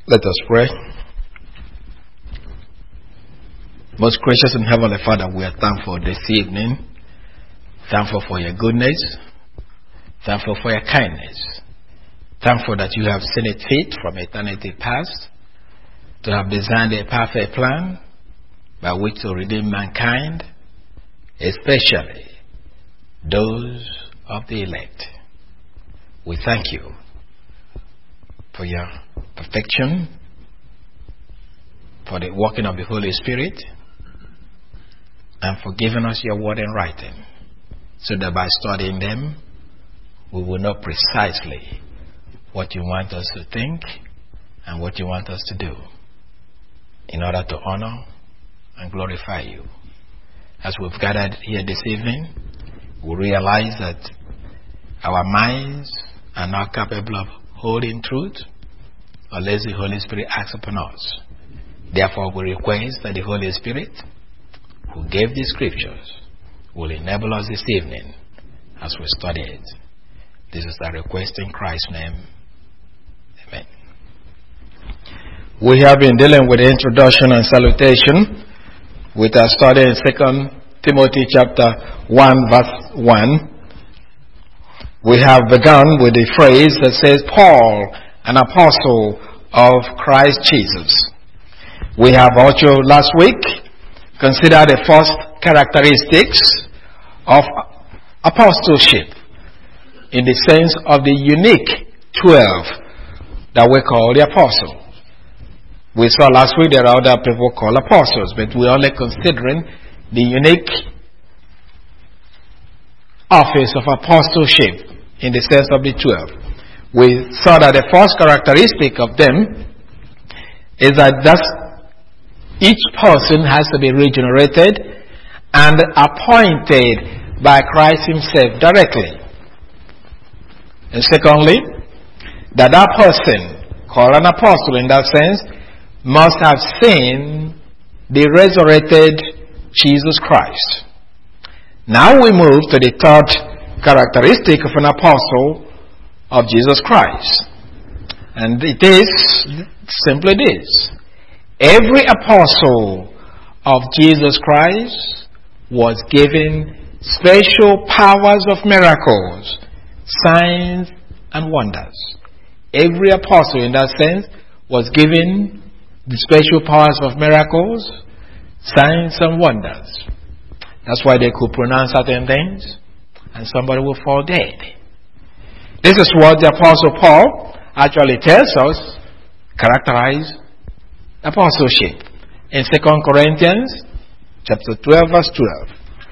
Let us pray. Most gracious and heavenly Father, we are thankful this evening. Thankful for your goodness. Thankful for your kindness. Thankful that you have seen it fit from eternity past to have designed a perfect plan by which to redeem mankind, especially those of the elect. We thank you for your perfection, for the working of the Holy Spirit, and for giving us your word in writing, so that by studying them, we will know precisely what you want us to think and what you want us to do in order to honor and glorify you. As we've gathered here this evening, we realize that our minds are not capable of holding truth unless the Holy Spirit acts upon us. Therefore, we request that the Holy Spirit, who gave the scriptures, will enable us this evening as we study it. This is our request in Christ's name. Amen. We have been dealing with the introduction and salutation with our study in 2 Timothy chapter 1 verse 1. We have begun with the phrase that says, Paul, an apostle of Christ Jesus. We have also last week considered the first characteristics of apostleship in the sense of the unique 12 that we call the apostle. We saw last week there are other people called apostles, but we're only considering the unique office of apostleship in the sense of the 12. We saw that the first characteristic of them is that each person has to be regenerated and appointed by Christ himself directly. And secondly, that person, called an apostle in that sense, must have seen the resurrected Jesus Christ. Now we move to the third characteristic of an apostle of Jesus Christ. And it is simply this. Every apostle of Jesus Christ was given special powers of miracles, signs, and wonders. Every apostle in that sense was given the special powers of miracles, signs, and wonders. That's why they could pronounce certain things and somebody will fall dead. This is what the Apostle Paul actually tells us characterize apostleship in 2 Corinthians chapter 12 verse 12.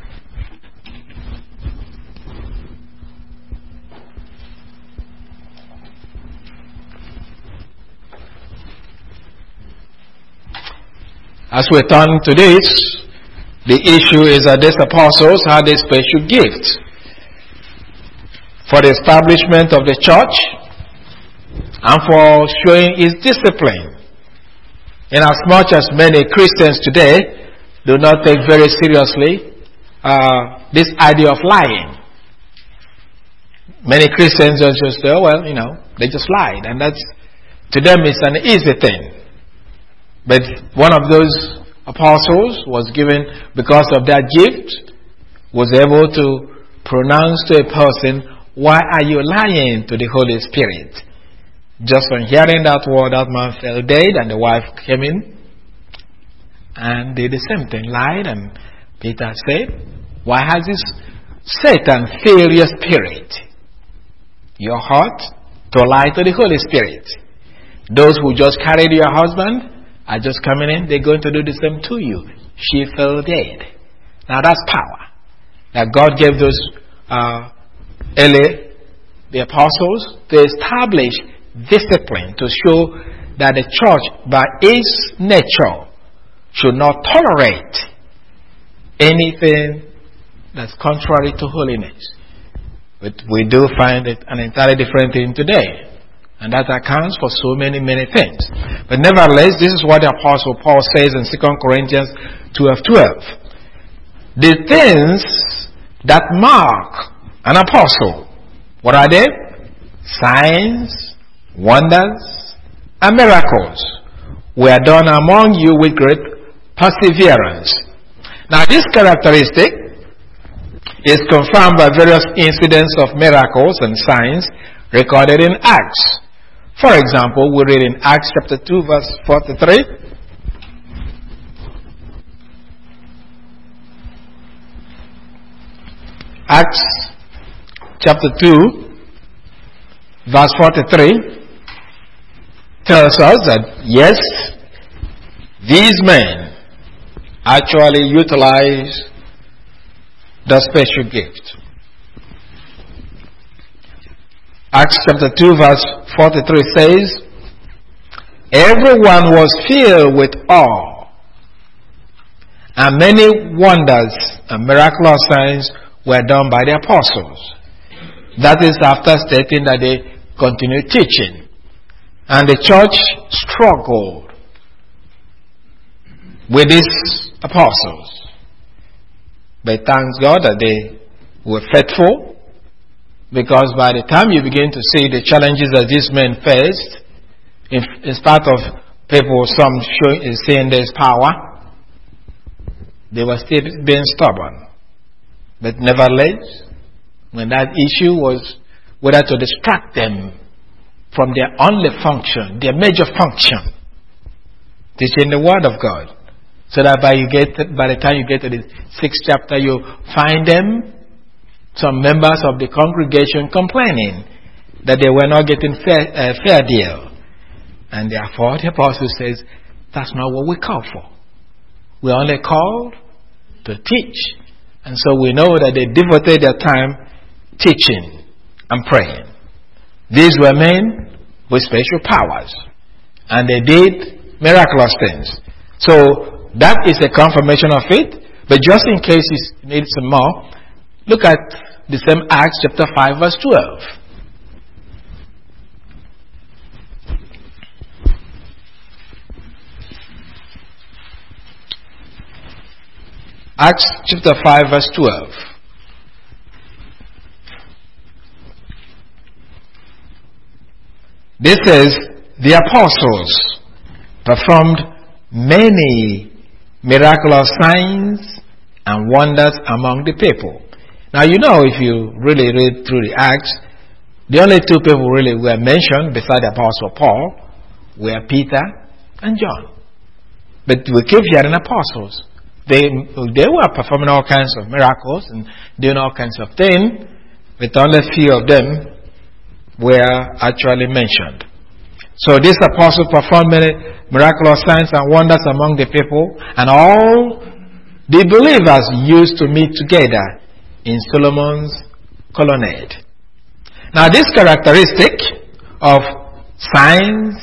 As we turn to this, the issue is that these apostles had a special gift for the establishment of the church and for showing its discipline. Inasmuch as many Christians today do not take very seriously this idea of lying. Many Christians just say, oh, well, they just lied. And that's, to them, it's an easy thing. But one of those apostles was given, because of that gift, was able to pronounce to a person, why are you lying to the Holy Spirit? Just on hearing that word, that man fell dead, and the wife came in and did the same thing, lied. And Peter said, why has this Satan filled your spirit, your heart, to lie to the Holy Spirit? Those who just carried your husband are just coming in, they're going to do the same to you. She fell dead. Now that's power that God gave those the apostles to establish discipline, to show that the church by its nature should not tolerate anything that's contrary to holiness. But we do find it an entirely different thing today. And that accounts for so many things. But nevertheless, this is what the Apostle Paul says in 2 Corinthians 12:12. The things that mark an apostle, what are they? Signs, wonders, and miracles were done among you with great perseverance. Now this characteristic is confirmed by various incidents of miracles and signs recorded in Acts. For example, we read in Acts chapter 2 verse 43. Acts chapter 2 verse 43 tells us that yes, these men actually utilize the special gift. Acts chapter 2 verse 43 says, everyone was filled with awe, and many wonders and miraculous signs were done by the apostles. That is after stating that they continued teaching. And the church struggled with these apostles. But thanks God that they were faithful, because by the time you begin to see the challenges that these men faced, in spite of people, some saying there's power, they were still being stubborn. But nevertheless, when that issue was whether to distract them from their only function, their major function, teaching the Word of God, so that by the time you get to the 6th chapter, you find them, some members of the congregation, complaining that they were not getting fair deal. And therefore, the apostle says, that's not what we call for. We're only called to teach. And so we know that they devoted their time teaching and praying. These were men with special powers, and they did miraculous things. So that is a confirmation of it. But just in case you need some more, look at the same Acts chapter 5 verse 12. Acts chapter 5 verse 12. This says, the apostles performed many miraculous signs and wonders among the people. Now you know, if you really read through the Acts, the only two people really were mentioned beside the apostle Paul were Peter and John. But we keep hearing apostles. They were performing all kinds of miracles and doing all kinds of things, but only a few of them were actually mentioned. So this apostle performed many miraculous signs and wonders among the people, and all the believers used to meet together in Solomon's colonnade. Now this characteristic of signs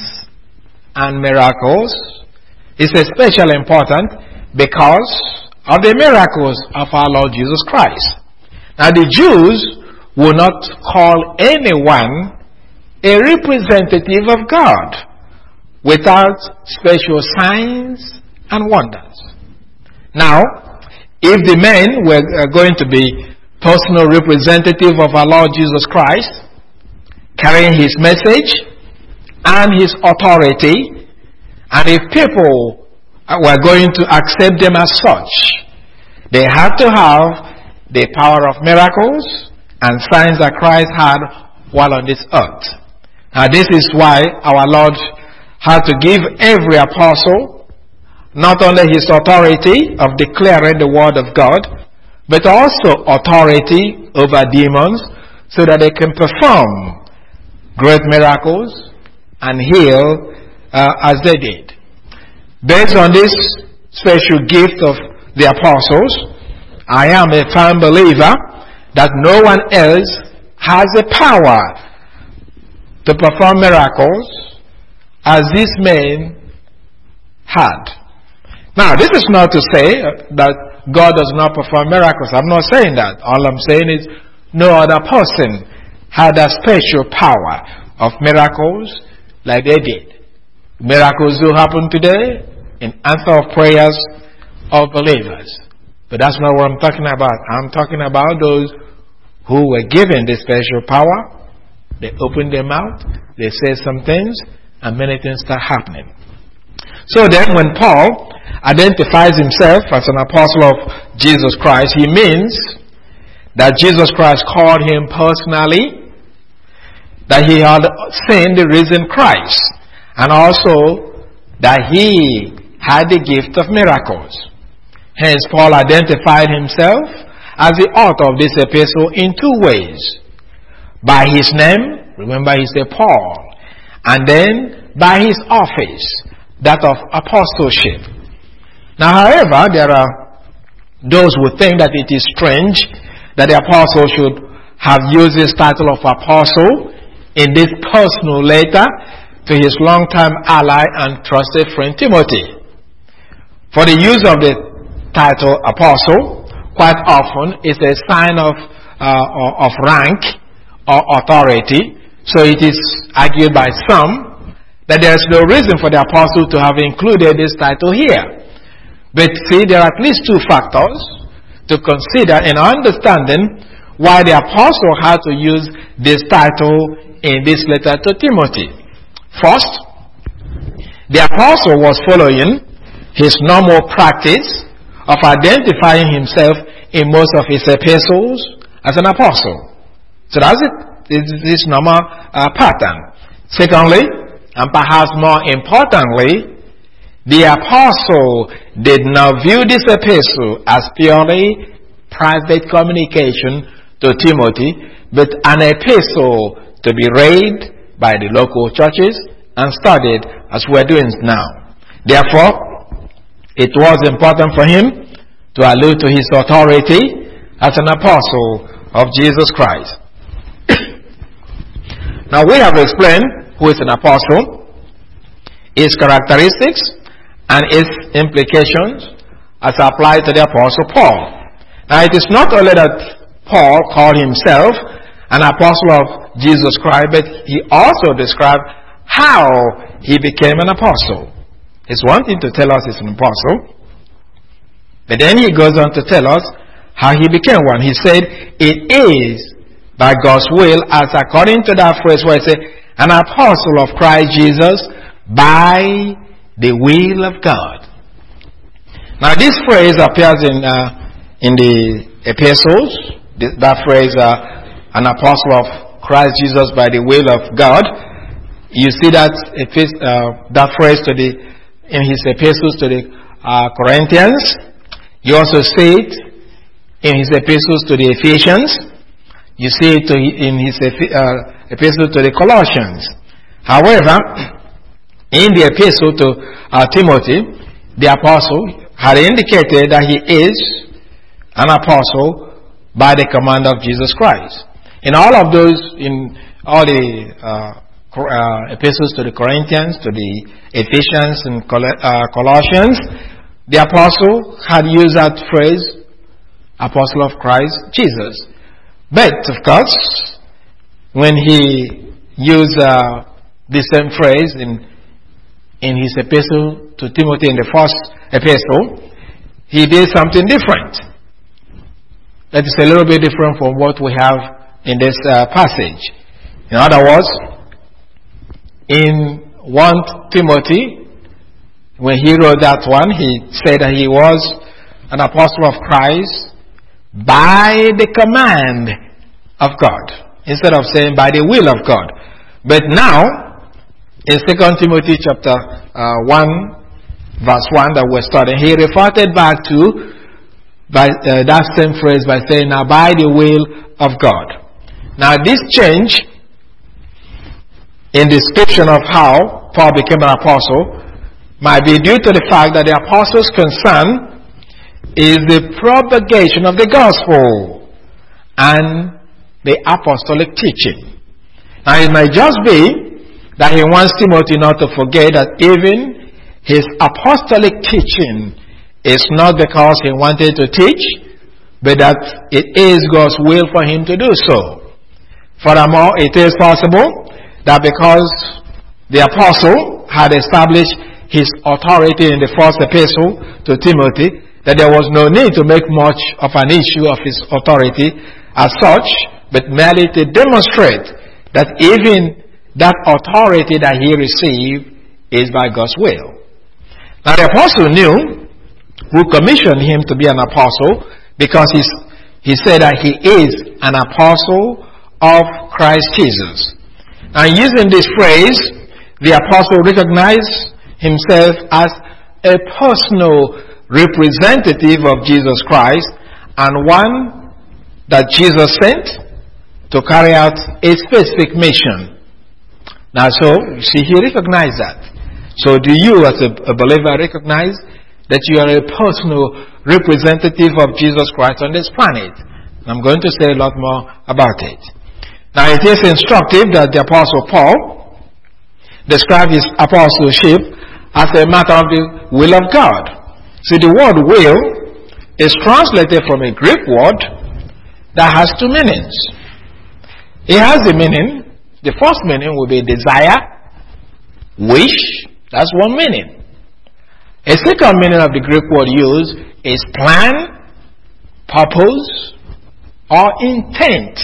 and miracles is especially important because of the miracles of our Lord Jesus Christ. Now the Jews will not call anyone a representative of God without special signs and wonders. Now, if the men were going to be personal representative of our Lord Jesus Christ, carrying His message and His authority, and if people were going to accept them as such, they had to have the power of miracles and signs that Christ had while on this earth. Now this is why our Lord had to give every apostle not only his authority of declaring the word of God, but also authority over demons so that they can perform great miracles and heal as they did. Based on this special gift of the apostles, I am a firm believer that no one else has the power to perform miracles as these men had. Now, this is not to say that God does not perform miracles. I'm not saying that. All I'm saying is no other person had a special power of miracles like they did. Miracles do happen today in answer of prayers of believers. But that's not what I'm talking about. I'm talking about those who were given this special power. They opened their mouth, they said some things, and many things start happening. So then when Paul identifies himself as an apostle of Jesus Christ, he means that Jesus Christ called him personally, that he had seen the risen Christ, and also that he had the gift of miracles. Hence, Paul identified himself as the author of this epistle in two ways. By his name, remember he said Paul, and then by his office, that of apostleship. Now, however, there are those who think that it is strange that the apostle should have used this title of apostle in this personal letter to his longtime ally and trusted friend Timothy. For the use of the title apostle quite often is a sign of rank or authority. So it is argued by some that there is no reason for the apostle to have included this title here. But see, there are at least two factors to consider in understanding why the apostle had to use this title in this letter to Timothy. First, the apostle was following his normal practice of identifying himself in most of his epistles as an apostle. So that's it. It's this normal pattern. Secondly, and perhaps more importantly, the apostle did not view this epistle as purely private communication to Timothy, but an epistle to be read by the local churches and studied as we're doing now. Therefore, it was important for him to allude to his authority as an apostle of Jesus Christ. Now, we have explained who is an apostle, his characteristics, and its implications as applied to the apostle Paul. Now, it is not only that Paul called himself an apostle of Jesus Christ, but he also described how he became an apostle. It's one thing to tell us he's an apostle, but then he goes on to tell us how he became one. He said, it is by God's will, as according to that phrase where it said, an apostle of Christ Jesus by the will of God. Now this phrase appears in the epistles. That phrase, an apostle of Christ Jesus by the will of God. You see that phrase in his epistles to the Corinthians. You also see it in his epistles to the Ephesians. You see it in his epistle to the Colossians. However, in the epistle to Timothy, the apostle had indicated that he is an apostle by the command of Jesus Christ. In all of those, in all the epistles to the Corinthians, to the Ephesians and Colossians, the apostle had used that phrase, apostle of Christ Jesus. But, of course, when he used the same phrase in his epistle to Timothy in the first epistle, he did something different. That is a little bit different from what we have in this passage. In other words, in 1 Timothy, when he wrote that one, he said that he was an apostle of Christ by the command of God, instead of saying by the will of God. But now, in 2 Timothy chapter 1, verse 1 that we're studying, he referred back to that same phrase by saying, now by the will of God. Now this change in description of how Paul became an apostle might be due to the fact that the apostle's concern is the propagation of the gospel and the apostolic teaching. Now it might just be that he wants Timothy not to forget that even his apostolic teaching is not because he wanted to teach, but that it is God's will for him to do so. Furthermore, it is possible that because the apostle had established his authority in the first epistle to Timothy, that there was no need to make much of an issue of his authority as such, but merely to demonstrate that even that authority that he received is by God's will. Now the apostle knew who commissioned him to be an apostle, because he said that he is an apostle of Christ Jesus. And using this phrase, the apostle recognized himself as a personal representative of Jesus Christ, and one that Jesus sent to carry out a specific mission. Now, so, you see, he recognized that. So, do you as a believer recognize that you are a personal representative of Jesus Christ on this planet? I'm going to say a lot more about it. Now, it is instructive that the Apostle Paul described his apostleship as a matter of the will of God. See, the word will is translated from a Greek word that has two meanings. It has the meaning, the first meaning will be desire, wish, that's one meaning. A second meaning of the Greek word used is plan, purpose, or intent.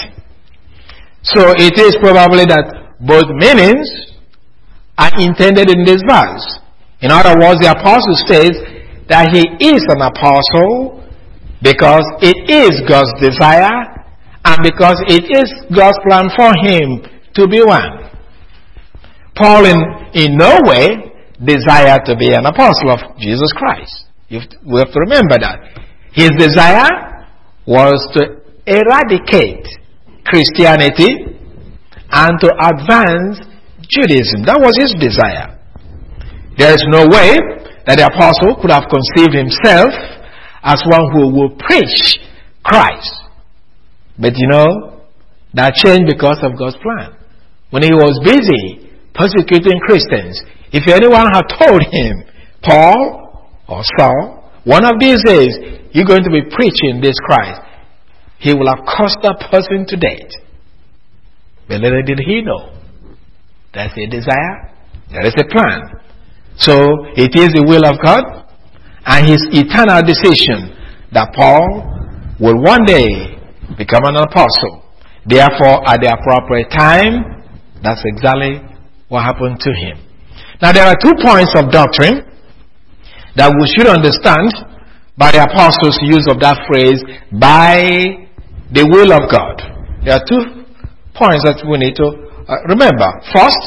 So it is probably that both meanings are intended in this verse. In other words, the apostle says that he is an apostle because it is God's desire and because it is God's plan for him to be one. Paul in no way desired to be an apostle of Jesus Christ. We have to remember that. His desire was to eradicate Christianity and to advance Judaism. That was his desire. There is no way that the apostle could have conceived himself as one who will preach Christ. But you know, that changed because of God's plan. When he was busy persecuting Christians, if anyone had told him, Paul or Saul, one of these days you're going to be preaching this Christ, he will have cursed that person to death. But little did he know, that's a desire, there is a plan. So it is the will of God and his eternal decision that Paul will one day become an apostle. Therefore, at the appropriate time, that's exactly what happened to him. Now, there are 2 points of doctrine that we should understand by the apostles' use of that phrase, by the will of God. There are 2 points that we need to remember. First,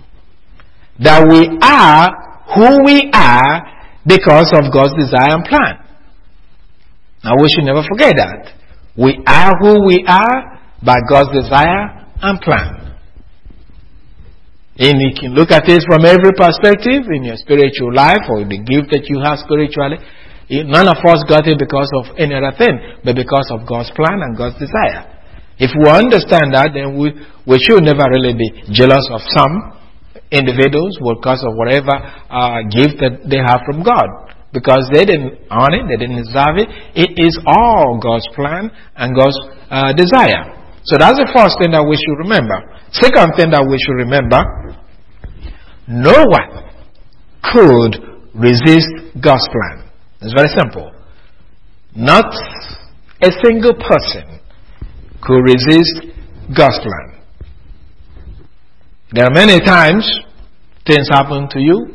that we are who we are because of God's desire and plan. Now, we should never forget that. We are who we are by God's desire and plan. And you can look at this from every perspective in your spiritual life or the gift that you have spiritually. None of us got it because of any other thing, but because of God's plan and God's desire. If we understand that, then we should never really be jealous of some individuals because of whatever gift that they have from God. Because they didn't earn it, they didn't deserve it. It is all God's plan and God's desire. So that's the first thing that we should remember. Second thing that we should remember, no one could resist God's plan. It's very simple. Not a single person could resist God's plan. There are many times things happen to you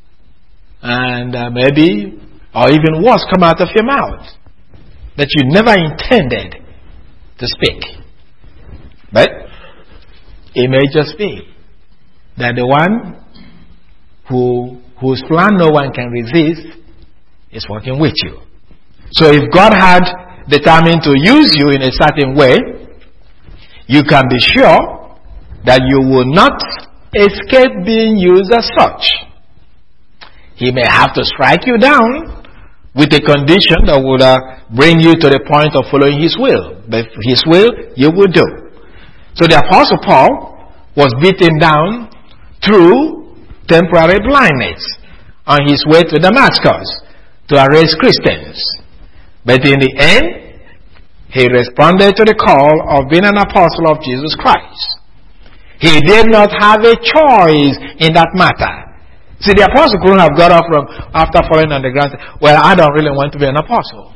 and maybe or even worse come out of your mouth that you never intended to speak. But it may just be that the one whose plan no one can resist is working with you. So if God had determined to use you in a certain way, you can be sure that you will not escape being used as such. He may have to strike you down with a condition that would bring you to the point of following his will. But his will, you will do. So the Apostle Paul was beaten down through temporary blindness on his way to Damascus to arrest Christians. But in the end, he responded to the call of being an apostle of Jesus Christ. He did not have a choice in that matter. See, the apostle couldn't have got up from after falling on the ground and said, well, I don't really want to be an apostle.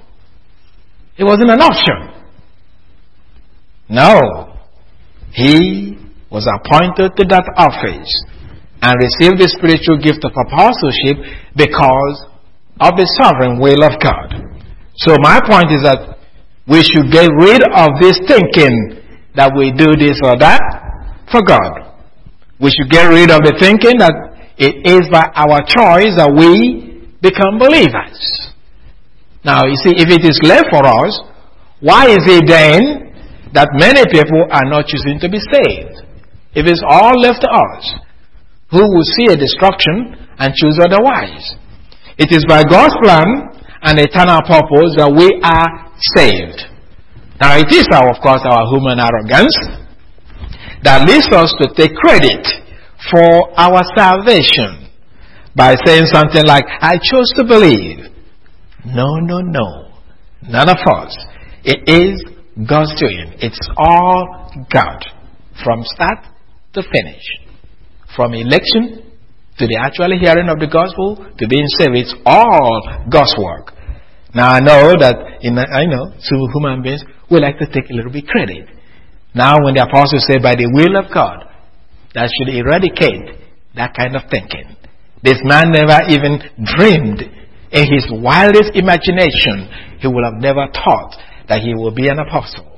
It wasn't an option. No. He was appointed to that office and received the spiritual gift of apostleship because of the sovereign will of God. So my point is that we should get rid of this thinking that we do this or that for God. We should get rid of the thinking that it is by our choice that we become believers. Now, you see, if it is left for us, why is it then that many people are not choosing to be saved? If it's all left to us, who will see a destruction and choose otherwise? It is by God's plan and eternal purpose that we are saved. Now, it is, of course, our human arrogance that leads us to take credit for our salvation by saying something like, I chose to believe. No. None of us. It is God's doing. It's all God. From start to finish. From election to the actual hearing of the gospel to being saved. It's all God's work. Now I know that, some human beings we like to take a little bit credit. Now when the apostles say by the will of God, that should eradicate that kind of thinking. This man never even dreamed in his wildest imagination, he would have never thought that he will be an apostle.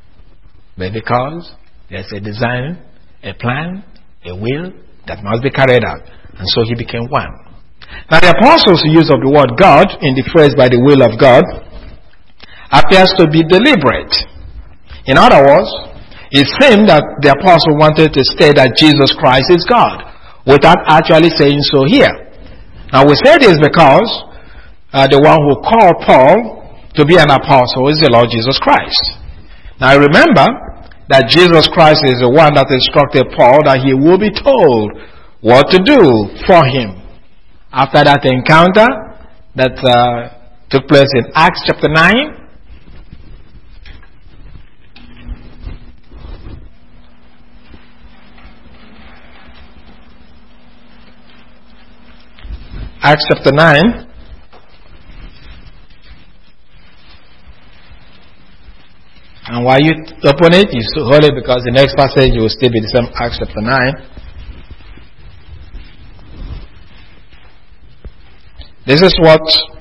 But because there's a design, a plan, a will that must be carried out. And so he became one. Now the apostles' use of the word God in the phrase by the will of God appears to be deliberate. In other words, it seemed that the apostle wanted to state that Jesus Christ is God without actually saying so here. Now we say this because the one who called Paul to be an apostle is the Lord Jesus Christ. Now remember that Jesus Christ is the one that instructed Paul that he will be told what to do for him. After that encounter that took place in Acts chapter 9, Acts chapter 9, and while you open it, you hold it because the next passage will still be the same. Acts chapter 9. This is what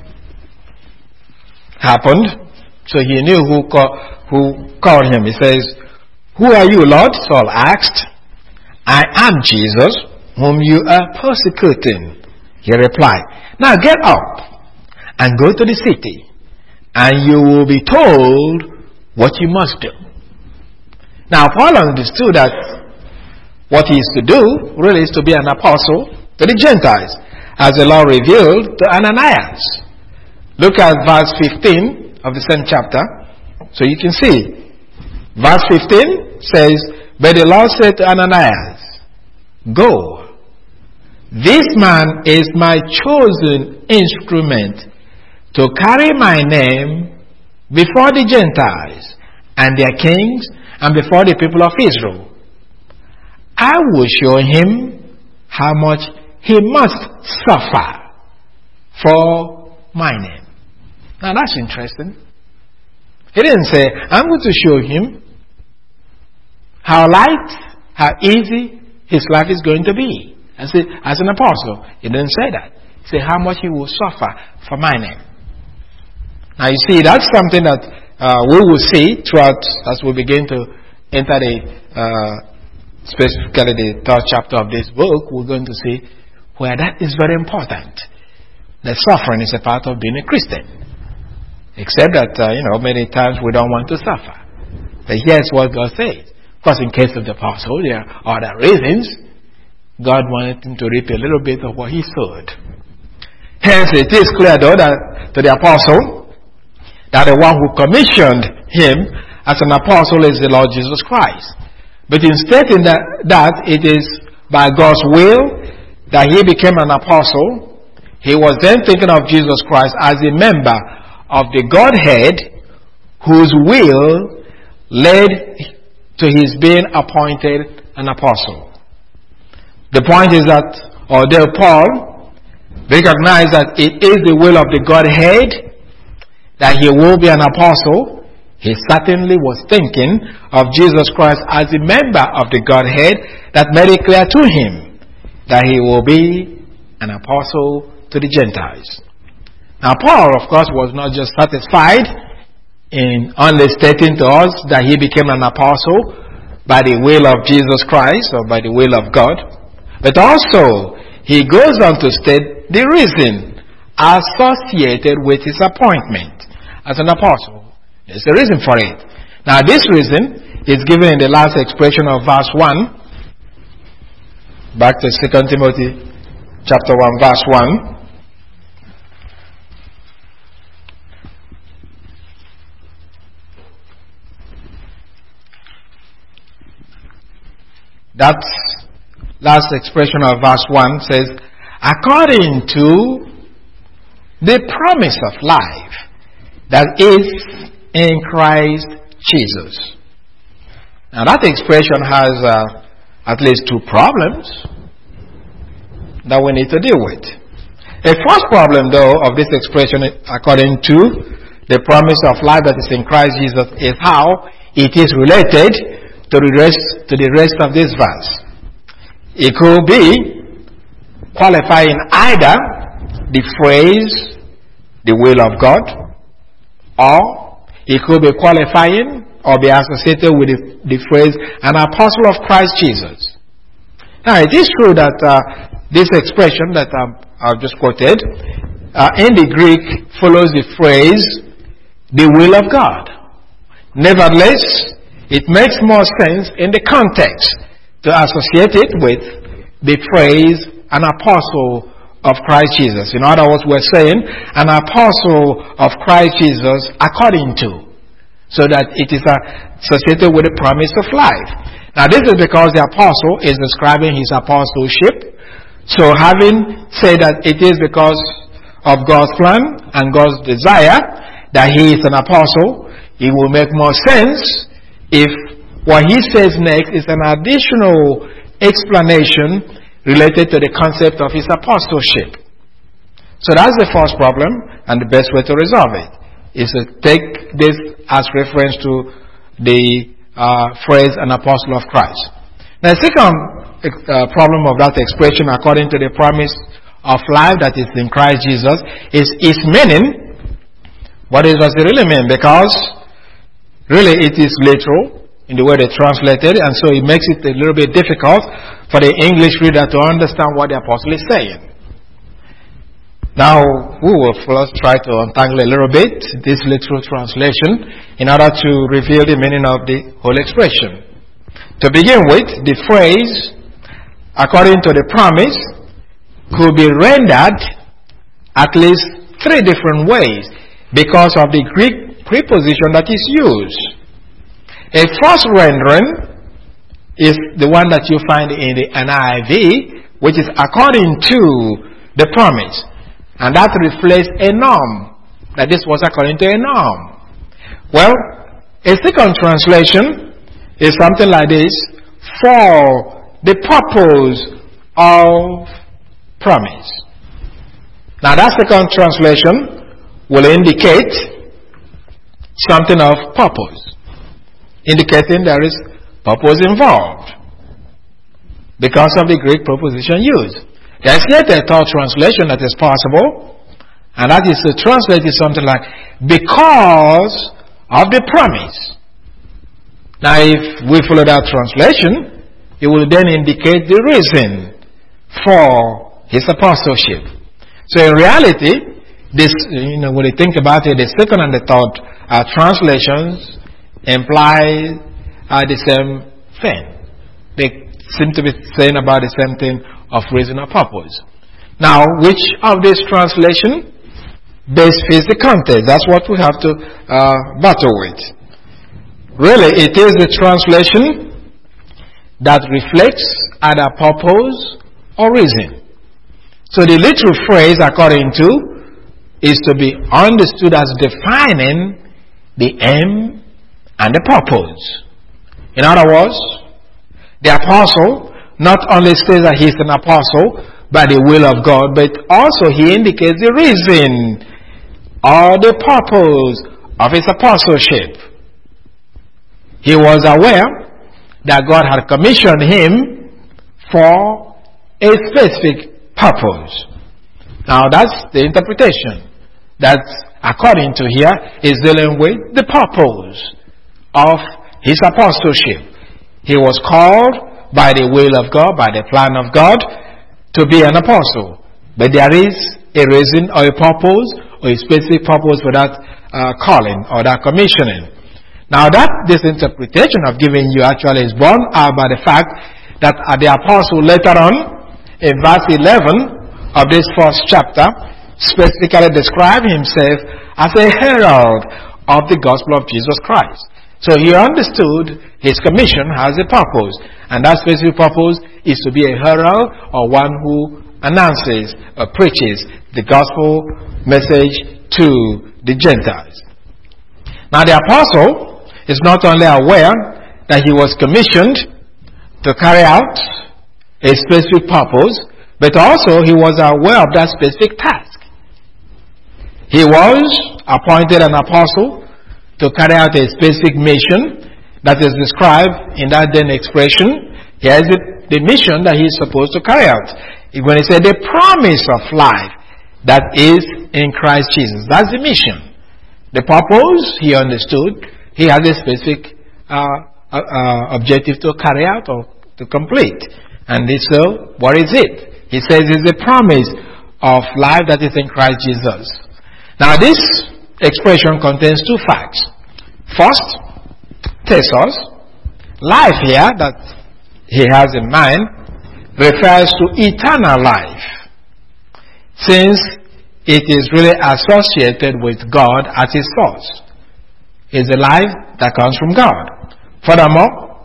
happened. So he knew who called him. He says, "Who are you, Lord?" Saul asked. "I am Jesus, whom you are persecuting." He replied, "Now get up and go to the city, and you will be told what you must do." Now Paul understood that what he is to do really is to be an apostle to the Gentiles, as the Lord revealed to Ananias. Look at verse 15 of the same chapter, so you can see. Verse 15 says, "But the Lord said to Ananias, Go. This man is my chosen instrument to carry my name before the Gentiles and their kings and before the people of Israel. I will show him how much he must suffer for my name." Now that's interesting. He didn't say, "I'm going to show him how light, how easy his life is going to be as an apostle." He didn't say that. He said, "How much he will suffer for my name." Now you see, that's something that we will see throughout as we begin to enter specifically the third chapter of this book. We're going to see where that is very important. The suffering is a part of being a Christian. Except that, many times we don't want to suffer. But here's what God says. Of course, in case of the apostle, there are other reasons. God wanted him to reap a little bit of what he sowed. Hence, it is clear, though, that to the apostle, that the one who commissioned him as an apostle is the Lord Jesus Christ. But in stating that it is by God's will that he became an apostle, he was then thinking of Jesus Christ as a member of the Godhead whose will led to his being appointed an apostle. The point is that, although Paul recognized that it is the will of the Godhead that he will be an apostle, he certainly was thinking of Jesus Christ as a member of the Godhead that made it clear to him that he will be an apostle to the Gentiles. Now, Paul, of course, was not just satisfied in only stating to us that he became an apostle by the will of Jesus Christ or by the will of God, but also he goes on to state the reason associated with his appointment as an apostle. There's a reason for it. Now, this reason is given in the last expression of verse 1. Back to 2 Timothy chapter 1, verse 1. That last expression of verse 1 says, according to the promise of life that is in Christ Jesus. Now that expression has at least two problems that we need to deal with. The first problem, though, of this expression, according to the promise of life that is in Christ Jesus, is how it is related to the rest of this verse. It could be qualifying either the phrase, the will of God, or it could be qualifying or be associated with the phrase, an apostle of Christ Jesus. Now, it is true that this expression that I've just quoted, in the Greek, follows the phrase, the will of God. Nevertheless, it makes more sense in the context to associate it with the phrase, an apostle of Christ Jesus. In other words, we're saying an apostle of Christ Jesus according to, so that it is associated with the promise of life. Now, this is because the apostle is describing his apostleship. So, having said that it is because of God's plan and God's desire that he is an apostle, it will make more sense if what he says next is an additional explanation related to the concept of his apostleship. So that's the first problem, and the best way to resolve it is to take this as reference to the phrase, an apostle of Christ. Now, the second problem of that expression, according to the promise of life that is in Christ Jesus, is its meaning. What does it really mean? Because really it is literal in the way they translated, and so it makes it a little bit difficult for the English reader to understand what the apostle is saying. Now, we will first try to untangle a little bit this literal translation in order to reveal the meaning of the whole expression. To begin with, the phrase, according to the promise, could be rendered at least three different ways because of the Greek preposition that is used. A first rendering is the one that you find in the NIV, which is according to the promise. And that reflects a norm, that this was according to a norm. Well, a second translation is something like this, for the purpose of promise. Now that second translation will indicate something of purpose, indicating there is purpose involved because of the Greek preposition used. There's yet a third translation that is possible, and that is to translate it something like, because of the promise. Now, if we follow that translation, it will then indicate the reason for his apostleship. So in reality, this, when you think about it, the second and the third translations imply the same thing. They seem to be saying about the same thing of reason or purpose. Now, which of these translations best fits the context? That's what we have to battle with. Really, it is the translation that reflects either purpose or reason. So the literal phrase, according to, is to be understood as defining the aim and the purpose. In other words, the apostle not only says that he is an apostle by the will of God, but also he indicates the reason or the purpose of his apostleship. He was aware that God had commissioned him for a specific purpose. Now that's the interpretation that, according to here, is dealing with the purpose of his apostleship. He was called by the will of God, by the plan of God, to be an apostle. But there is a reason or a purpose or a specific purpose for that calling or that commissioning. Now this interpretation I've given you actually is born out by the fact that the apostle later on, in verse 11 of this first chapter, specifically described himself as a herald of the gospel of Jesus Christ. So he understood his commission has a purpose, and that specific purpose is to be a herald, or one who announces or preaches the gospel message to the Gentiles. Now the apostle is not only aware that he was commissioned to carry out a specific purpose, but also he was aware of that specific task. He was appointed an apostle to carry out a specific mission that is described in that then expression. Here is the mission that he is supposed to carry out. When he said the promise of life that is in Christ Jesus, that's the mission. The purpose, he understood, he has a specific objective to carry out or to complete. And so, what is it? He says it's the promise of life that is in Christ Jesus. Now this expression contains two facts. First, tells us life here that he has in mind refers to eternal life, since it is really associated with God as its source. It's a life that comes from God. Furthermore,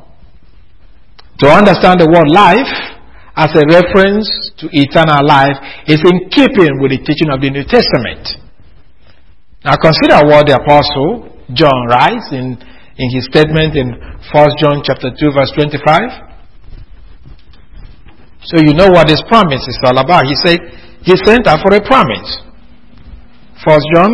to understand the word life as a reference to eternal life is in keeping with the teaching of the New Testament. Now consider what the Apostle John writes in his statement in 1 John chapter 2 verse 25. So you know what this promise is all about. He said he sent out for a promise. 1 John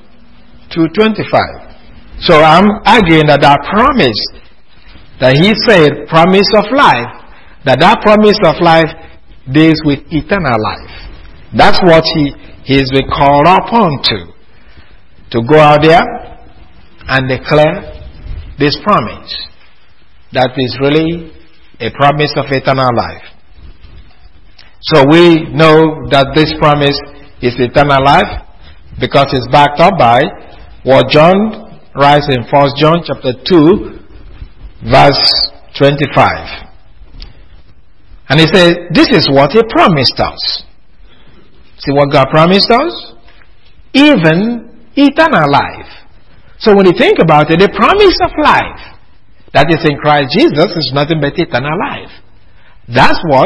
2:25. So I'm arguing that promise that he said, promise of life, that promise of life deals with eternal life. That's what he is being called upon to go out there and declare this promise that is really a promise of eternal life. So we know that this promise is eternal life because it's backed up by what John writes in 1 John chapter 2 verse 25. And he says, this is what he promised us. See what God promised us? Even eternal life. So when you think about it, the promise of life that is in Christ Jesus is nothing but eternal life. That's what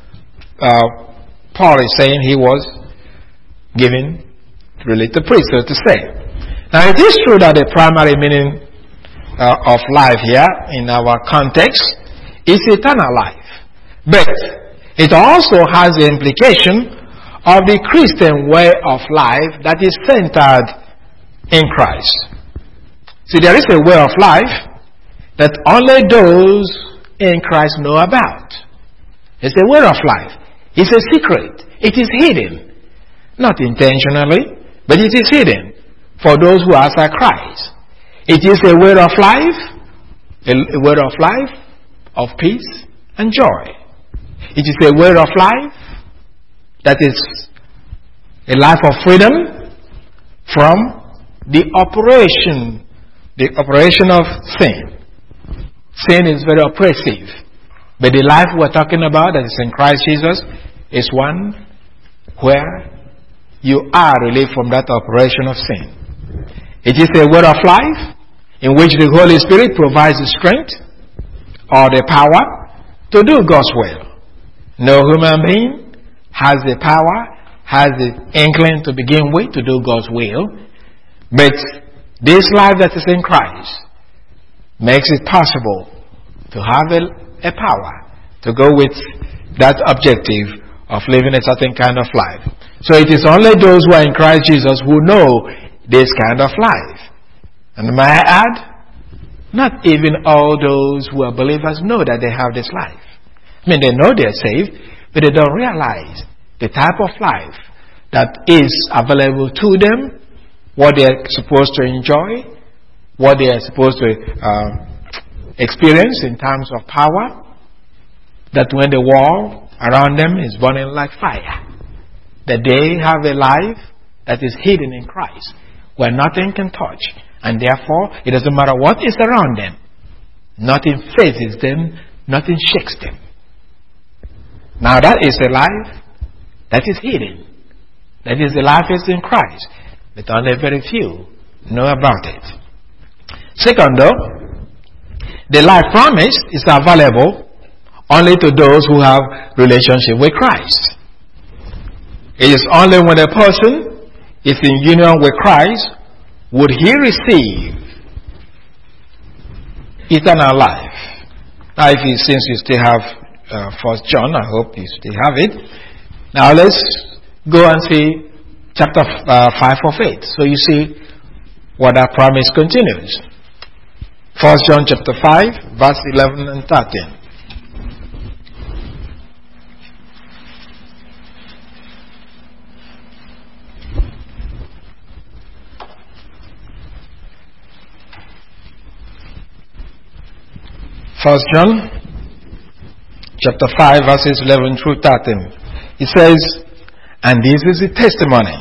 Paul is saying he was given really to preach, so to say. Now it is true that the primary meaning of life here in our context is eternal life. But it also has the implication of the Christian way of life that is centered in Christ. See, there is a way of life that only those in Christ know about. It's a way of life. It's a secret. It is hidden. Not intentionally, but it is hidden for those who are outside Christ. It is a way of life, a way of life of peace and joy. It is a way of life that is a life of freedom from the operation of sin. Sin is very oppressive. But the life we're talking about that is in Christ Jesus is one where you are relieved from that operation of sin. It is a way of life in which the Holy Spirit provides the strength or the power to do God's will. No human being has the power, has the inkling to begin with to do God's will. But this life that is in Christ makes it possible to have a power to go with that objective of living a certain kind of life. So it is only those who are in Christ Jesus who know this kind of life. And may I add, Not even all those who are believers know that they have this life. I mean, they know they're saved, but they don't realize the type of life that is available to them, what they're supposed to enjoy, what they are supposed to experience in terms of power, that when the world around them is burning like fire, that they have a life that is hidden in Christ, where nothing can touch, and therefore it doesn't matter what is around them, nothing phases them, nothing shakes them. Now that is a life that is hidden. That is, the life is in Christ, but only very few know about it. Second, though, the life promised is available only to those who have relationship with Christ. It is only when a person is in union with Christ would he receive eternal life. Now, since you still have 1 John, I hope you still have it. Now let's go and see chapter 5 of 8. So you see what that promise continues. 1 John chapter 5, verse 11 and 13. First John chapter 5, verses 11 through 13. It says, "And this is the testimony.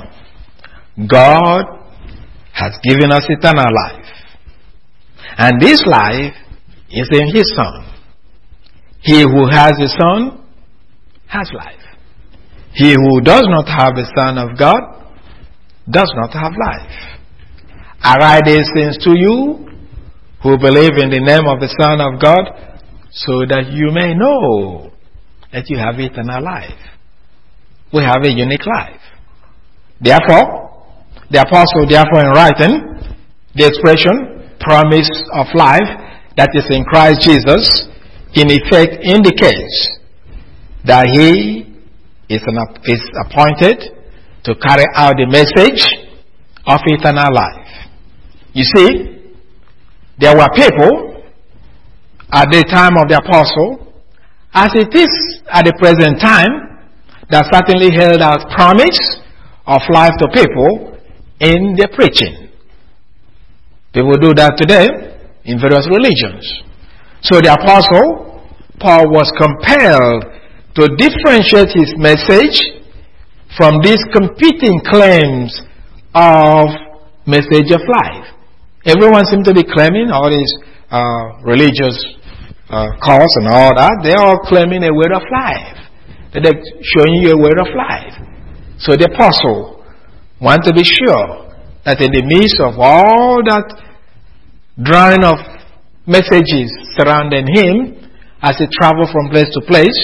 God has given us eternal life. And this life is in His Son. He who has the Son has life. He who does not have the Son of God does not have life. I write these things to you who believe in the name of the Son of God, so that you may know that you have eternal life." We have a unique life. Therefore, the apostle, in writing the expression promise of life that is in Christ Jesus, in effect indicates that he is appointed to carry out the message of eternal life. You see, there were people at the time of the apostle, as it is at the present time, that certainly held out promise of life to people in their preaching. People do that today in various religions. So the apostle Paul was compelled to differentiate his message from these competing claims of message of life. Everyone seems to be claiming all these religious cause and all that. They're all claiming a word of life. They're showing you a word of life. So the apostle wanted to be sure that in the midst of all that drowning of messages surrounding him as he traveled from place to place,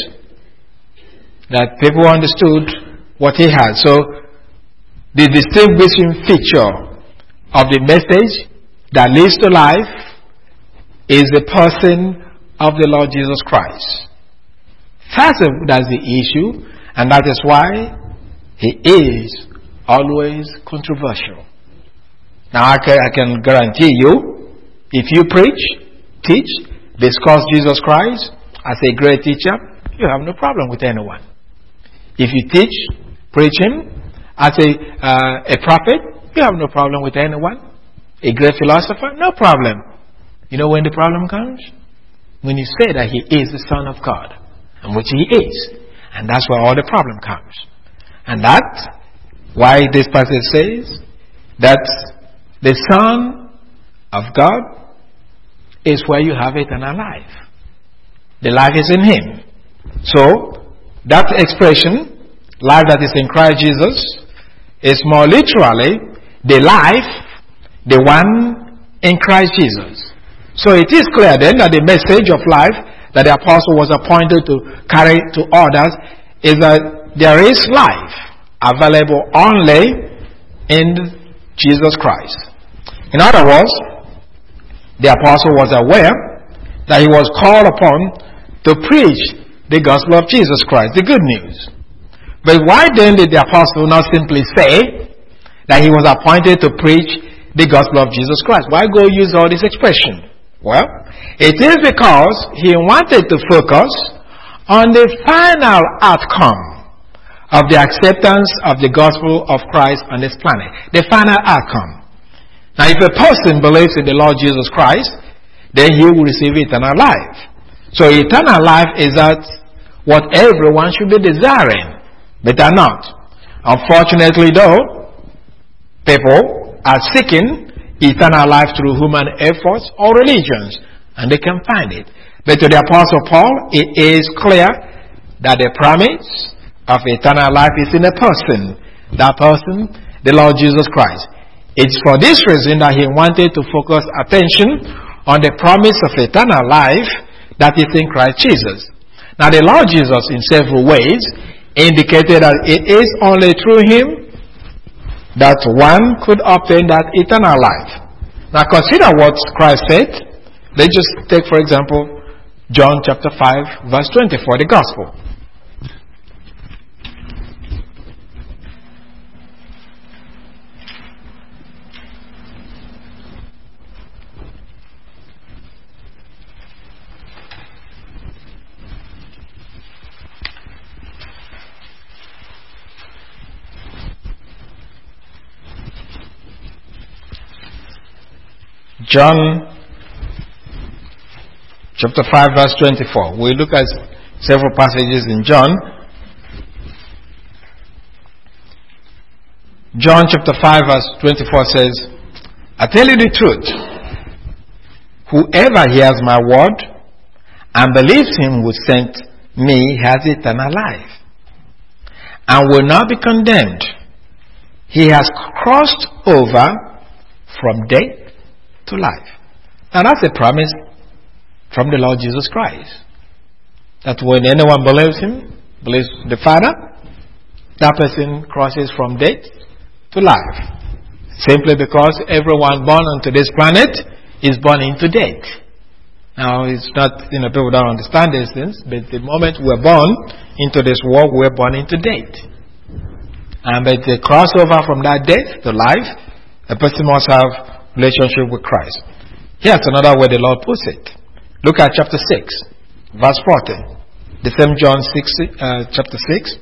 that people understood what he had. So the distinguishing feature of the message that leads to life is the person of the Lord Jesus Christ. That's the issue, and that is why he is always controversial. Now I can guarantee you, if you preach, teach, discuss Jesus Christ as a great teacher, you have no problem with anyone. If you teach, preach him as a prophet, you have no problem with anyone. A great philosopher, no problem. You know when the problem comes? When you say that he is the Son of God, and which he is. And that's where all the problem comes. And that's why this passage says that the Son of God is where you have eternal life. The life is in him. So, that expression, life that is in Christ Jesus, is more literally the life, the one in Christ Jesus. So it is clear then that the message of life that the apostle was appointed to carry to others is that there is life available only in Jesus Christ. In other words, the apostle was aware that he was called upon to preach the gospel of Jesus Christ, the good news. But why then did the apostle not simply say that he was appointed to preach the gospel of Jesus Christ? Why go use all this expression? Well, it is because he wanted to focus on the final outcome of the acceptance of the gospel of Christ on this planet. The final outcome. Now, if a person believes in the Lord Jesus Christ, then he will receive eternal life. So eternal life is that what everyone should be desiring, but are not. Unfortunately, though, people are seeking eternal life through human efforts or religions, and they can find it. But to the Apostle Paul, it is clear that the promise of eternal life is in a person. That person, the Lord Jesus Christ. It's for this reason that he wanted to focus attention on the promise of eternal life that is in Christ Jesus. Now, the Lord Jesus, in several ways, indicated that it is only through him that one could obtain that eternal life. Now, consider what Christ said. Let's just take, for example, John chapter 5, verse 24, the gospel. John chapter 5 verse 24. We look at several passages in John. John chapter 5 verse 24 says, I tell you the truth, whoever hears my word and believes him who sent me has eternal life and will not be condemned. He has crossed over from death to life. And that's a promise from the Lord Jesus Christ. That when anyone believes him, believes the Father, that person crosses from death to life. Simply because everyone born onto this planet is born into death. Now, it's not, people don't understand these things, but the moment we're born into this world, we're born into death. But the crossover from that death to life, a person must have relationship with Christ. Here's another way the Lord puts it. Look at chapter 6, verse 40. The same John 6, chapter 6.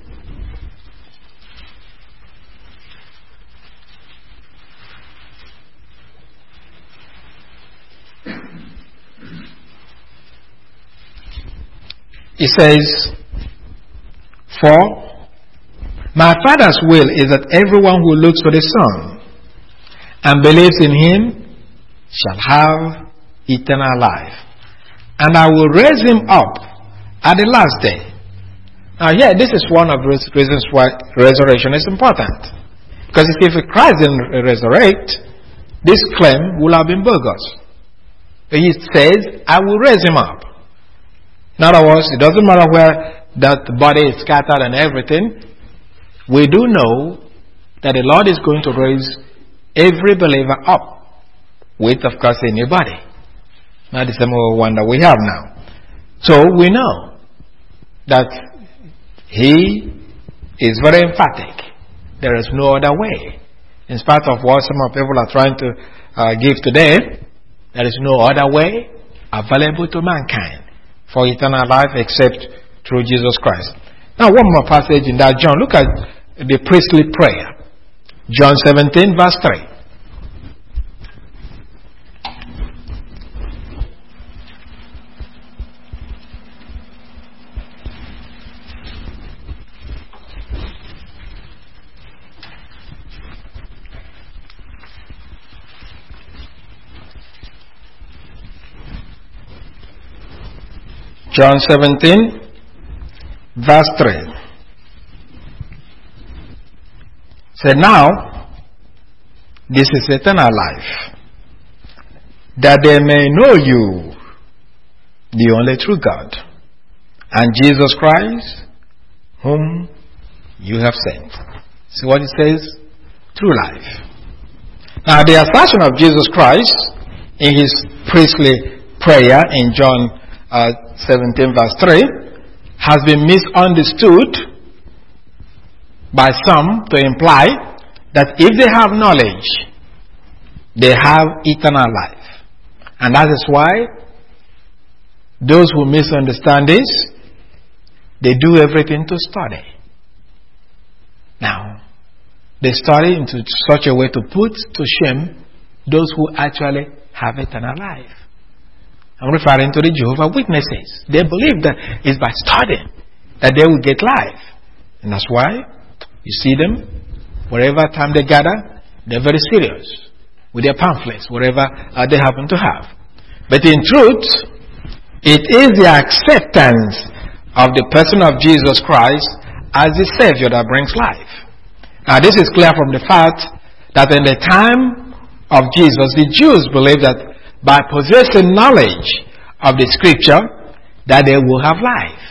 It says, for my Father's will is that everyone who looks for the Son and believes in him shall have eternal life. And I will raise him up at the last day. Now, this is one of the reasons why resurrection is important. Because if Christ didn't resurrect, this claim will have been bogus. But he says, I will raise him up. In other words, it doesn't matter where that body is scattered and everything. We do know that the Lord is going to raise every believer up with, of course, a new body. Not the same one that we have now. So we know that he is very emphatic. There is no other way. In spite of what some people are trying to give today, there is no other way available to mankind for eternal life except through Jesus Christ. Now, one more passage in that John. Look at the priestly prayer. John 17, verse 3. John 17, verse 3. Say, now, this is eternal life, that they may know you, the only true God, and Jesus Christ, whom you have sent. See what it says? True life. Now, the assertion of Jesus Christ in his priestly prayer in John 17 verse 3 has been misunderstood by some to imply that if they have knowledge, they have eternal life. And that is why those who misunderstand this, they do everything to study. Now, they study into such a way to put to shame those who actually have eternal life. I'm referring to the Jehovah's Witnesses. They believe that it's by studying that they will get life. And that's why you see them, wherever time they gather, they're very serious with their pamphlets, whatever they happen to have. But in truth, it is the acceptance of the person of Jesus Christ as the Savior that brings life. Now this is clear from the fact that in the time of Jesus, the Jews believed that by possessing knowledge of the Scripture, that they will have life.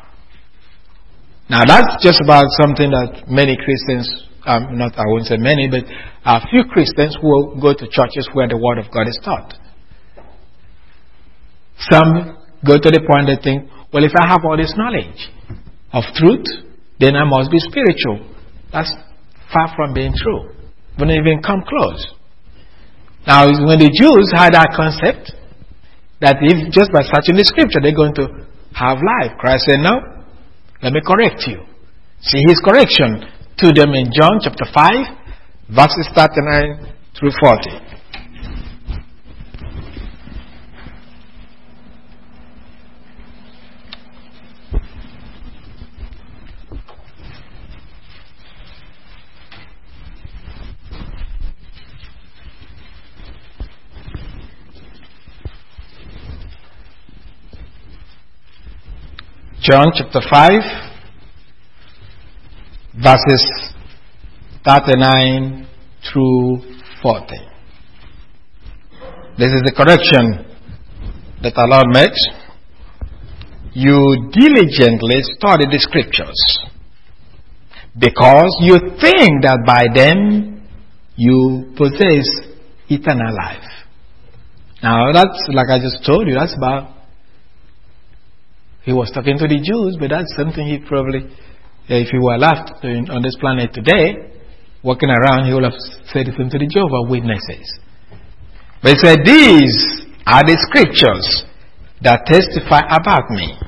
Now that's just about something that many Christians, I won't say many, but a few Christians will go to churches where the Word of God is taught. Some go to the point they think, well, if I have all this knowledge of truth, then I must be spiritual. That's far from being true. Wouldn't even come close. Now, when the Jews had that concept, that if just by searching the Scripture, they're going to have life, Christ said, no, let me correct you. See his correction to them in John chapter 5, verses 39 through 40. John chapter 5, verses 39 through 40. This is the correction that our Lord makes. You diligently study the Scriptures, because you think that by them you possess eternal life. Now that's, like I just told you, that's about, he was talking to the Jews, but that's something he probably, if he were left on this planet today, walking around, he would have said the same to the Jehovah's Witnesses. But he said, these are the Scriptures that testify about me.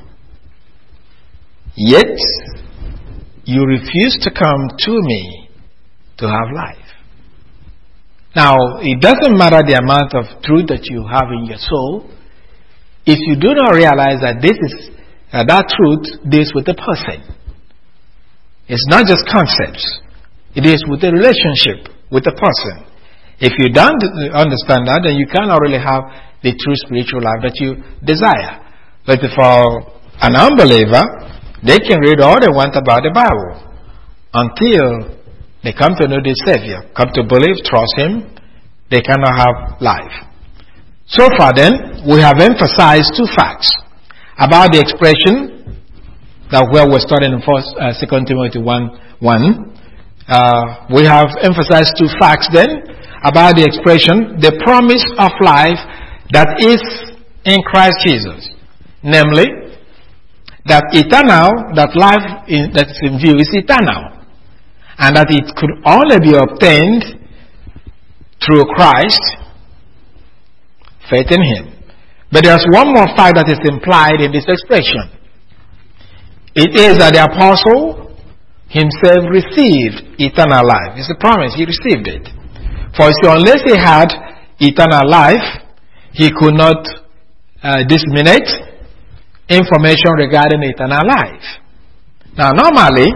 Yet, you refuse to come to me to have life. Now, it doesn't matter the amount of truth that you have in your soul, if you do not realize that this is that truth deals with the person. It's not just concepts. It is with the relationship with the person. If you don't understand that, then you cannot really have the true spiritual life that you desire. But for an unbeliever, they can read all they want about the Bible until they come to know the Savior, come to believe, trust Him, they cannot have life. So far then, we have emphasized two facts about the expression that where we're studying in 2 Timothy 1:1. We have emphasized two facts then about the expression, the promise of life that is in Christ Jesus. Namely, that eternal, that life that is in view is eternal. And that it could only be obtained through Christ, faith in Him. But there's one more fact that is implied in this expression. It is that the apostle himself received eternal life. It's a promise, he received it. For so unless he had eternal life, he could not disseminate information regarding eternal life. Now normally,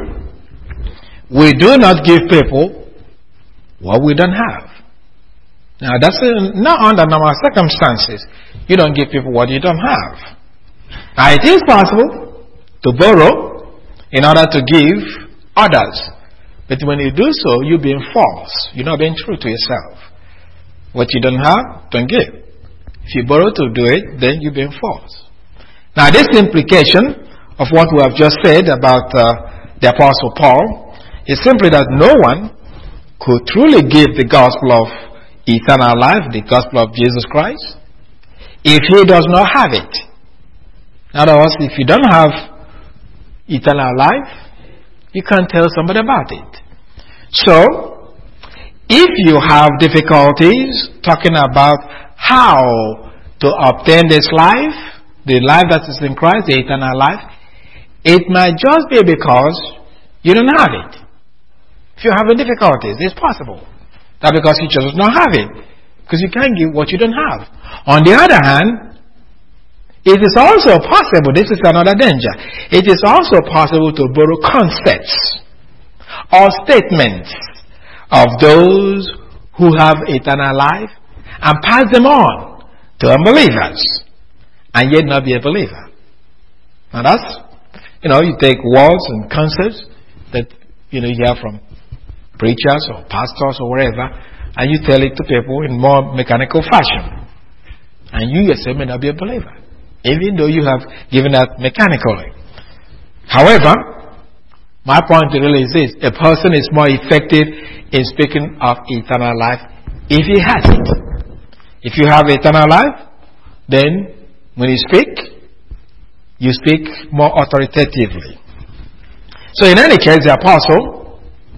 we do not give people what we don't have. Now that's not under normal circumstances. You don't give people what you don't have. Now it is possible to borrow in order to give others. But when you do so, you're being false. You're not being true to yourself. What you don't have, don't give. If you borrow to do it, then you're being false. Now this implication of what we have just said about the Apostle Paul is simply that no one could truly give the gospel of eternal life, the gospel of Jesus Christ, if he does not have it. In other words, if you don't have eternal life, you can't tell somebody about it. So, if you have difficulties talking about how to obtain this life, the life that is in Christ, the eternal life, it might just be because you don't have it. If you're having difficulties, it's possible. Not because you just don't have it. Because you can't give what you don't have. On the other hand, it is also possible, this is another danger, it is also possible to borrow concepts or statements of those who have eternal life and pass them on to unbelievers and yet not be a believer. Now that's, you take words and concepts that, you hear from preachers or pastors or wherever, and you tell it to people in more mechanical fashion. And you yourself may not be a believer, even though you have given that mechanically. However, my point really is this: a person is more effective in speaking of eternal life if he has it. If you have eternal life, then when you speak more authoritatively. So in any case, the apostle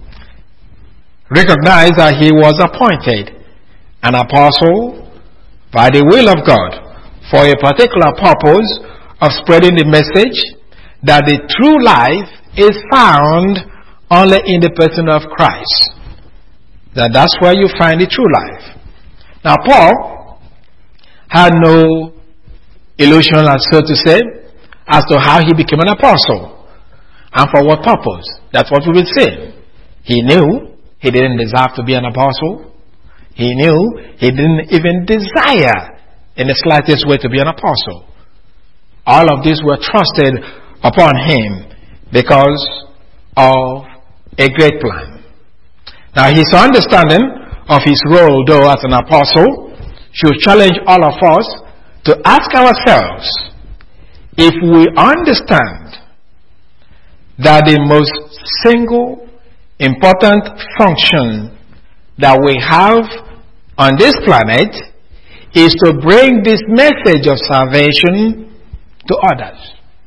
recognized that he was appointed an apostle by the will of God for a particular purpose of spreading the message that the true life is found only in the person of Christ. That's where you find the true life. Now Paul had no illusion, so to say, as to how he became an apostle and for what purpose. That's what we will say. He knew he didn't deserve to be an apostle. He knew he didn't even desire in the slightest way to be an apostle. All of these were trusted upon him because of a great plan. Now his understanding of his role, though, as an apostle should challenge all of us to ask ourselves if we understand that the most single important function that we have on this planet is to bring this message of salvation to others.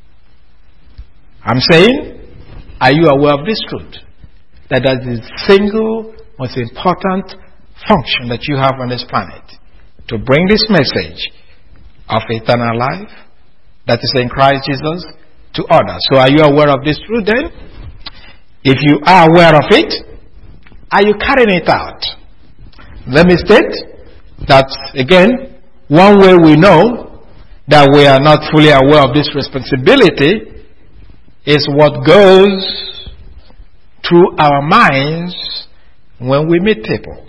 I'm saying, are you aware of this truth? That is the single most important function that you have on this planet, to bring this message of eternal life that is in Christ Jesus to others. So are you aware of this truth then? If you are aware of it, are you carrying it out? Let me state that again, one way we know that we are not fully aware of this responsibility is what goes through our minds when we meet people.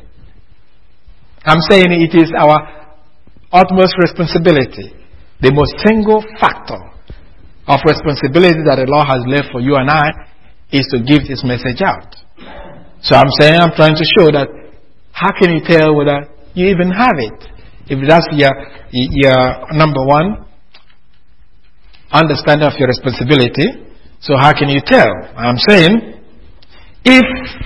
I'm saying it is our utmost responsibility, the most single factor of responsibility that the Lord has left for you and I is to give this message out. So I'm trying to show that how can you tell whether you even have it? If that's your number one understanding of your responsibility, so how can you tell? I'm saying, if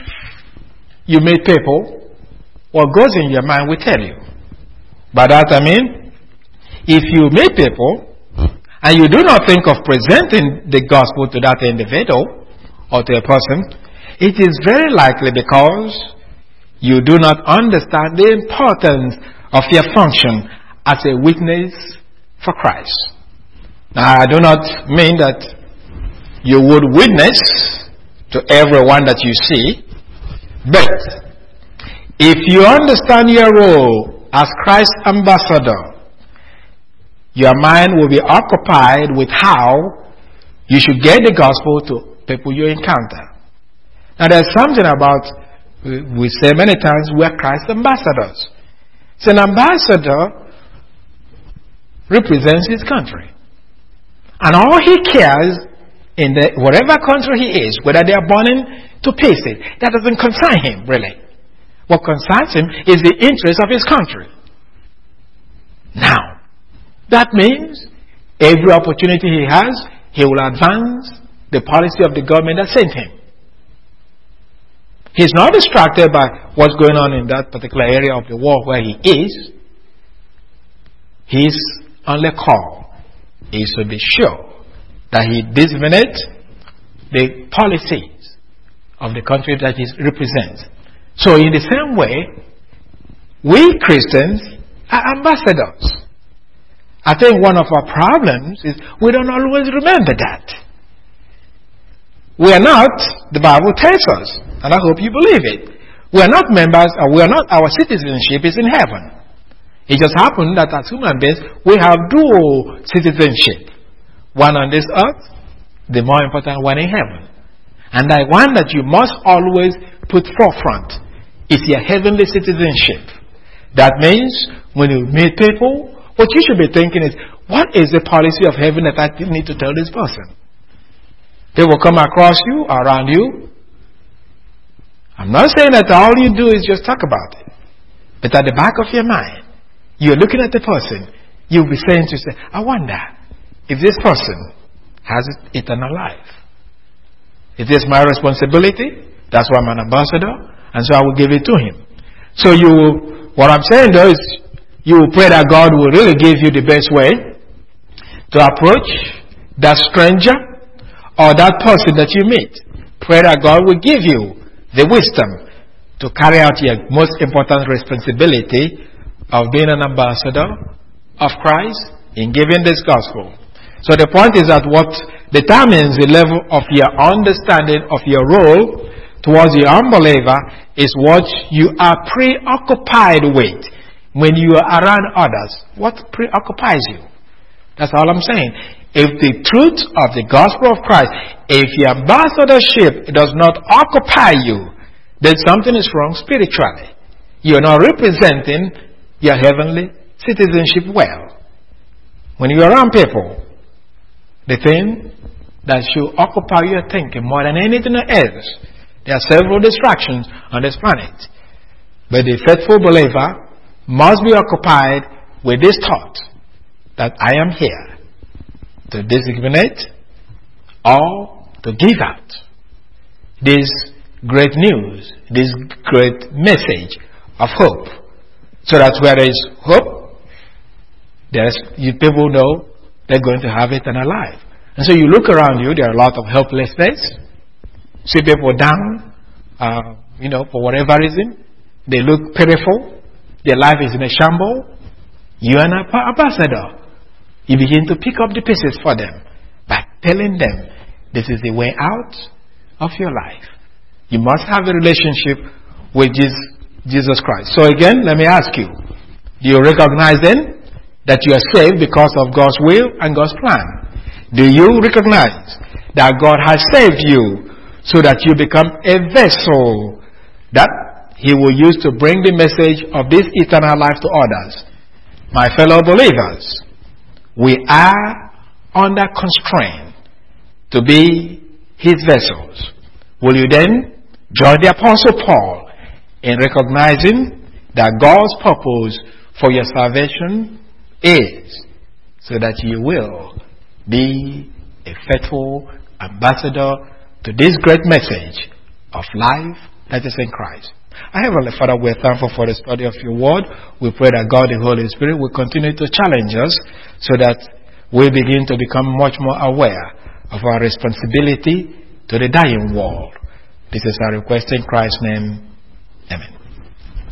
you meet people, what goes in your mind will tell you. By that I mean, if you meet people and you do not think of presenting the gospel to that individual or to a person, it is very likely because you do not understand the importance of your function as a witness for Christ. Now, I do not mean that you would witness to everyone that you see, but if you understand your role as Christ's ambassador, your mind will be occupied with how you should get the gospel to people you encounter. Now, there's something about, we say many times, we're Christ's ambassadors. So an ambassador represents his country. And all he cares in whatever country he is, whether they are burning to pieces, that doesn't concern him, really. What concerns him is the interest of his country. Now, that means every opportunity he has, he will advance the policy of the government that sent him. He's not distracted by what's going on in that particular area of the world where he is. His only call is to be sure that he disseminates the policies of the country that he represents. So in the same way, we Christians are ambassadors. I think one of our problems is we don't always remember that. We are not, the Bible tells us, and I hope you believe it, we are not members, or we are not, our citizenship is in heaven. It just happened that as human beings, we have dual citizenship. One on this earth, the more important one in heaven. And the one that you must always put forefront is your heavenly citizenship. That means when you meet people, what you should be thinking is, what is the policy of heaven that I need to tell this person? They will come across you, around you. I'm not saying that all you do is just talk about it. But at the back of your mind, you're looking at the person. You'll be saying to yourself, I wonder if this person has eternal life. It is my responsibility. That's why I'm an ambassador. And so I will give it to him. So what I'm saying though is, you will pray that God will really give you the best way to approach that stranger or that person that you meet. Pray that God will give you the wisdom to carry out your most important responsibility of being an ambassador of Christ in giving this gospel. So the point is that what determines the level of your understanding of your role towards the unbeliever is what you are preoccupied with when you are around others. What preoccupies you? That's all I'm saying. If the truth of the gospel of Christ, if your ambassadorship does not occupy you, then something is wrong spiritually. You're not representing your heavenly citizenship well. When you're around people, the thing that should occupy your thinking more than anything else, there are several distractions on this planet. But the faithful believer must be occupied with this thought that I am here to disseminate or to give out this great news, this great message of hope. So that where there is hope, people know they're going to have eternal life. And so you look around you, there are a lot of helplessness. See people down, for whatever reason. They look pitiful. Their life is in a shambles. You are an ambassador. You begin to pick up the pieces for them by telling them this is the way out of your life. You must have a relationship with Jesus Christ. So again, let me ask you, do you recognize then that you are saved because of God's will and God's plan? Do you recognize that God has saved you so that you become a vessel that He will use to bring the message of this eternal life to others? My fellow believers, we are under constraint to be His vessels. Will you then join the Apostle Paul in recognizing that God's purpose for your salvation is so that you will be a faithful ambassador to this great message of life that is in Christ? Our Heavenly Father, we are thankful for the study of your word. We pray that God, the Holy Spirit, will continue to challenge us so that we begin to become much more aware of our responsibility to the dying world. This is our request in Christ's name. Amen.